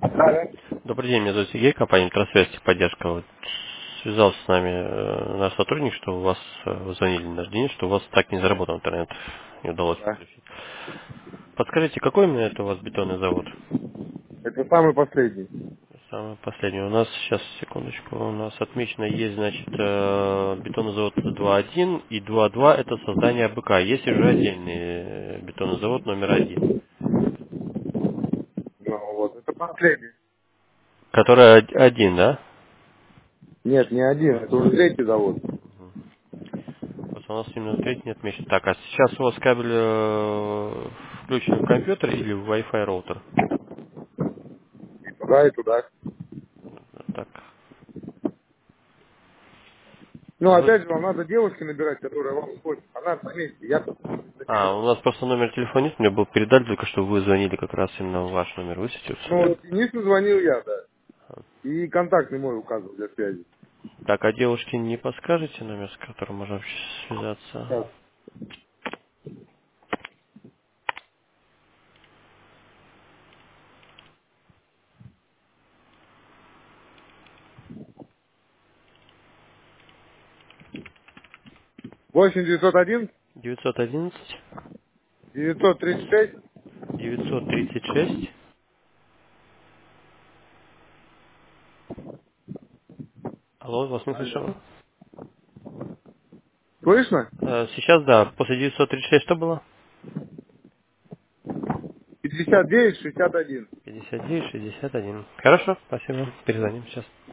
Да, да. Добрый день, меня зовут Сергей, компания Трансвест техподдержка. Вот связался с нами наш сотрудник, что у вас вы звонили на наш день, что у вас так не заработал интернет, не удалось Да. подключить. Подскажите, какой именно это у вас бетонный завод? Это самый последний. Самый последний. У нас сейчас, секундочку, у нас отмечено есть, значит, бетонный завод 2.1 и 2.2 это создание АБК. Есть уже отдельный бетонный завод номер 1, Ну вот, это последний. который один, да? Нет, не один, это уже третий завод. Просто у нас именно третий не отмечен. Так, а сейчас у вас кабель включен в компьютер или в Wi-Fi роутер? И туда, и туда. Так. Ну, Ну, опять же, вам надо девушки набирать, которая вам звонит. Она на месте, я тут у нас просто номер телефона нет, мне был передали только что вы звонили как раз именно в ваш номер. Высветил Ну, все. вот Денису звонил я, да. И контактный мой указывал для связи. Так, а девушке не подскажете номер, с которым можно связаться? Так. 8 901 911 936. 936. Алло, вас не слышу. Алло. Слышно? Сейчас, да, после 936 что было? 59 61. 59 61. Хорошо, спасибо. Перезвоним сейчас.